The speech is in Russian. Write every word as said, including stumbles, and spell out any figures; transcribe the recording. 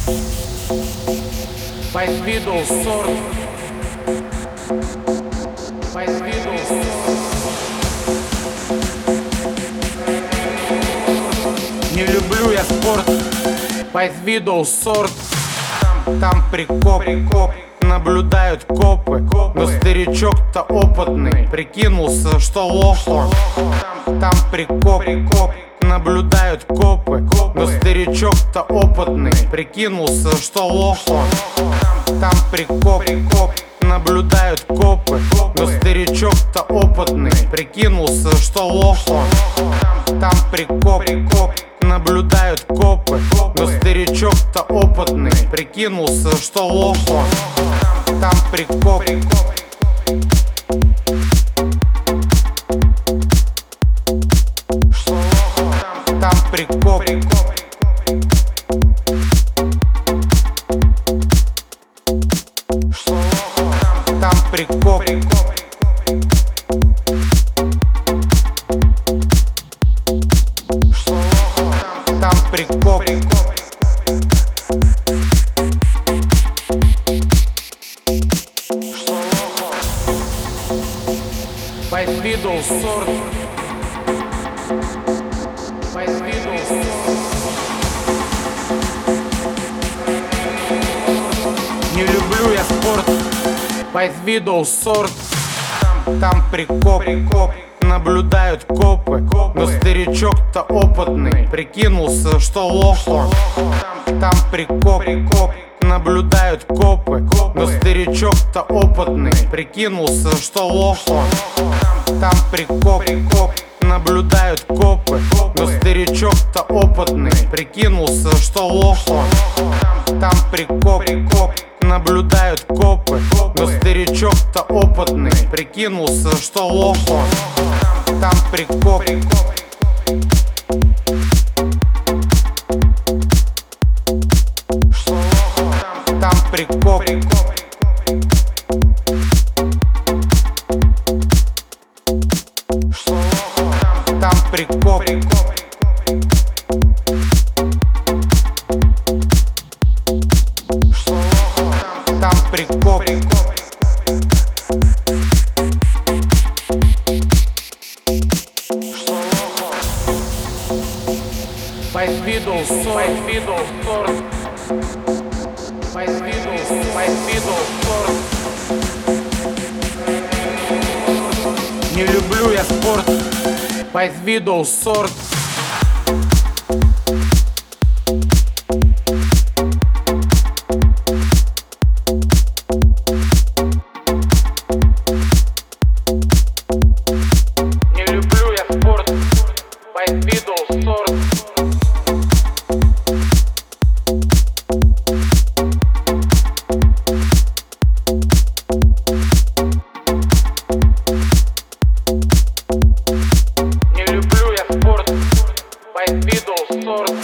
Позвидал сорт. Позвидал сорт. Не люблю я спорт. Позвидал сорт. Там, там прикоп, прикоп. Наблюдают копы, но старичок-то опытный прикинулся, что лохо. Там, там прикоп, прикоп. Наблюдают копы, но старичок-то опытный прикинулся, что лохо. Там, там прикоп, прикоп. Наблюдают копы, но старичок-то опытный прикинулся, что лохо. Там, там прикоп, прикоп. Наблюдают копы, но старичок-то опытный прикинулся, что лохо. Там, там прикоп, прикоп. Что лохо? Там, там прикоп, прикоп. Что лохо? Там, там прикоп, прикоп. Что лохо? Там, там прикоп, прикоп. Позвидал сорт. Позвидал сорт. Не люблю я спорт. Позвидал сорт. Там, там прикоп, прикоп. Наблюдают копы, но старичок-то опытный прикинулся, что лохо. Там, там прикоп, прикоп. Наблюдают копы, но старичок-то опытный прикинулся, что лохо. Там, там прикоп, прикоп. Наблюдают копы, но старичок-то опытный прикинулся, что лохо. Там, там прикоп, прикоп. Наблюдают копы, но старичок-то опытный прикинулся, что лохо. Там, там прикоп, прикоп. Что лохо? Там, там прикоп, прикоп. Что лохо? Там, там прикоп, прикоп. Что лохо? Там, там прикоп, прикоп. Что лохо? Позвидал сорт. Позвидал сорт. Позвидал, позвидал сорт. Не люблю я спорт. Позвидал сорт. Не люблю я спорт. Позвидал сорт. Не люблю я спорт. Позвидал сорт.